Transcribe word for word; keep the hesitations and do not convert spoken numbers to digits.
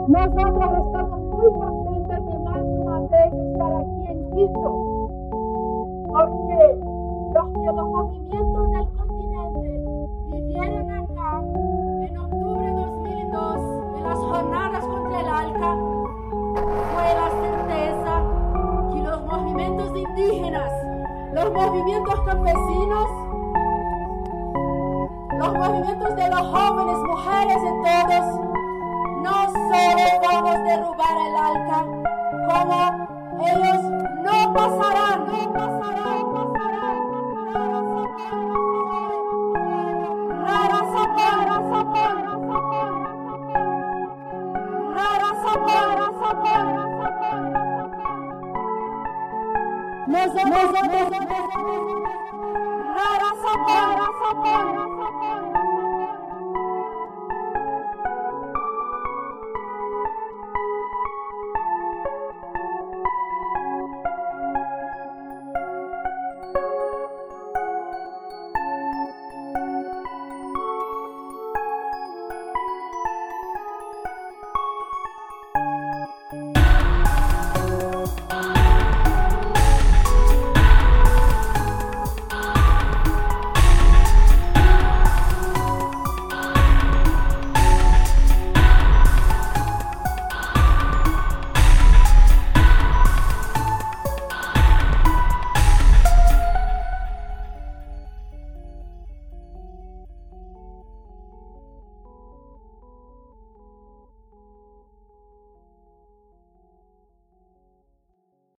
Nosotros estamos muy contentos de más una vez estar aquí en Quito, porque los que los movimientos del continente vivieron acá en octubre de dos mil dos, en las jornadas contra el ALCA, fue la certeza que los movimientos indígenas, los movimientos campesinos, los movimientos de los jóvenes, mujeres y todos, no solo vamos a derrubar el ALCA, como ellos no pasarán, no pasarán, no pasarán. Rara Zapora, Zapora, Rara Zapora, Zapora, Nosotros, nosotros, nosotros.